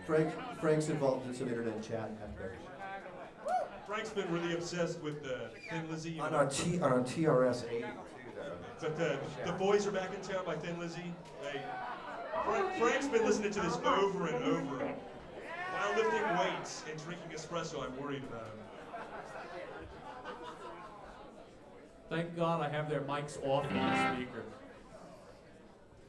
Frank's involved in some internet chat back there. Frank's been really obsessed with Thin Lizzy. On our TRS 80 too, though. But the boys are back in town by Thin Lizzy. Frank's been listening to this over and over. While lifting weights and drinking espresso, I'm worried about him. Thank God I have their mics off on the speaker.